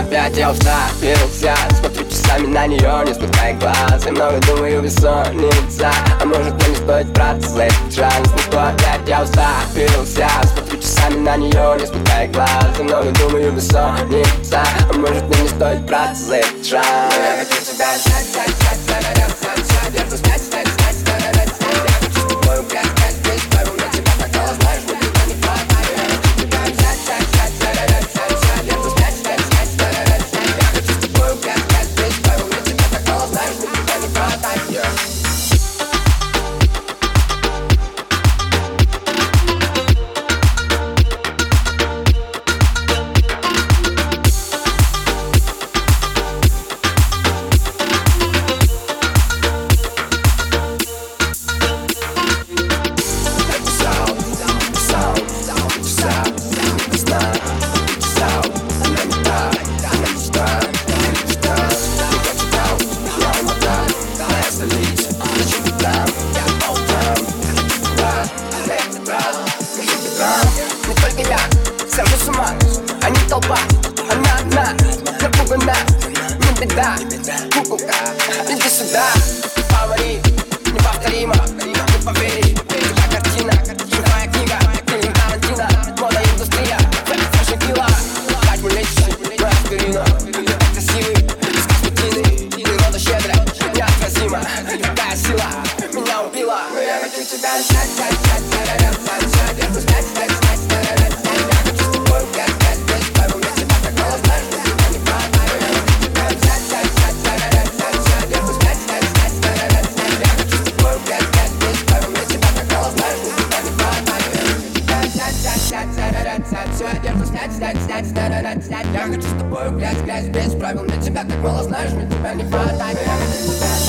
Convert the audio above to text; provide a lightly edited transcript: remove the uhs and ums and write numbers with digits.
опять я уставился. Смотрю часами на нее, не смыкая глаз. И много думаю, бессонница. А может мне не стоит браться за этот шанс? Ну что опять я уставился. Смотрю часами на нее, не смыкая глаз. И много думаю, бессонница. А может мне не стоит браться за этот шанс? Я хочу тебя взять, держу снять. Не только я, схожу с ума, а не толпа, она одна, напугана, не беда, куколка, иди сюда, фаворит, неповторимо, не поверишь, та картина, живая книга, фильм Тарантино, мода индустрия, фэшн-килла, так мы лечим, мы аспирина, так красивый, из косметины, природа щедрая, неотразима, такая сила меня убила, но я хочу тебя взять, держу снять. Я хочу с тобой грязь, без правил, мне тебя так мало знаешь, мне тебя не хватает.